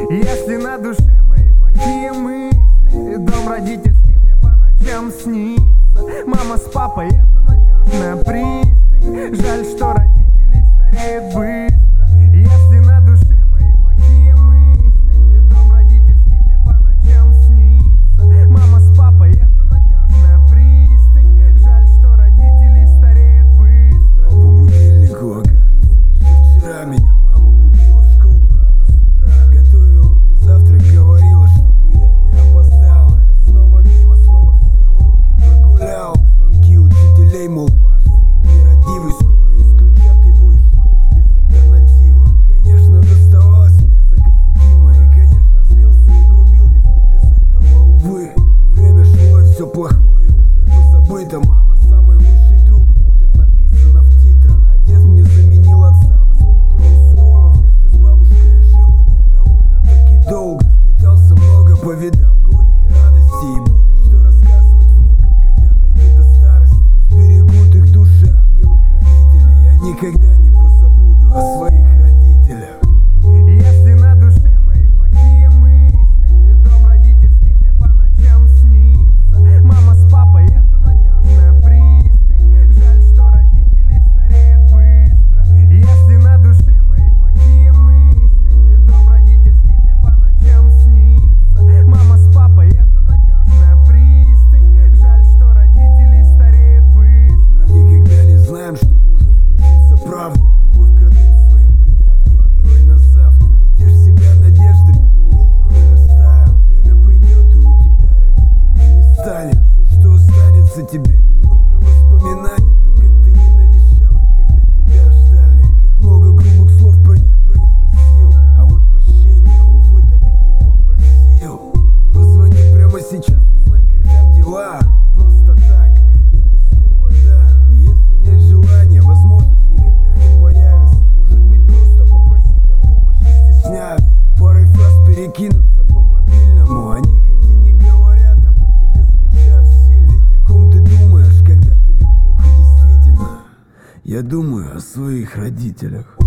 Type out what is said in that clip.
Если на душе мои плохие мысли, дом родительский мне по ночам снится. Мама с папой — это надежная пристань. Жаль, что родители стареют быстро. Если на душе мои плохие мысли, дом родительский мне по ночам снится. Мама с папой — это надежная пристань. Жаль, что родители стареют быстро. По будильнику, окажется, еще вчера меня мама будила в школу рано с утра. Готовила мне завтрак, говорила, чтобы я не опоздал. Я снова мимо, снова все уроки прогулял. Звонки учителей, мол, ваш сын нерадивый, скоро исключат его из школы без альтернативы. Конечно, доставалось мне за косяки мои, конечно, злился и грубил, ведь не без этого, увы. Время шло и все плохое уже позабыто. Мама самый лучший друг, будет написано в титрах. Отец мне заменил отца, воспитывал сурово вместе с бабушкой. Жил у них довольно-таки долго, скитался много, повидал горе и радости. И будет что рассказывать внукам, когда дойдут до старости. Пусть берегут их души ангелы-хранители. Я никогда не позабуду о своих родителях. Если на душе мои плохие мысли, дом родительский мне по ночам снится. Мама с папой — это надежная пристань. Жаль, что родители стареют быстро. Если на душе мои плохие мысли, дом родительский мне по ночам снится. Мама с папой — это надежная пристань. Жаль, что родители стареют быстро. Никогда не знаем, что может случиться, правда. Любовь к родным своим ты не откладывай на завтра. Не тешь себя надеждами, мол, еще вырастаю. Время придет, и у тебя родителей не станет. Все, что останется тебе, немного воспоминаний. То, как ты не навещал их, когда тебя ждали. Как много грубых слов про них произносил. А вот прощения, увы, так и не попросил. Позвони прямо сейчас, узнай, как там дела. Просто так и без повода. Если нет желания, возможность никогда не появится. Может быть, просто попросить о помощи стесняются. Парой фраз перекинуться по мобильному. Они хоть и не говорят, а по тебе скучают сильно. Ведь о ком ты думаешь, когда тебе плохо действительно? Я думаю о своих родителях.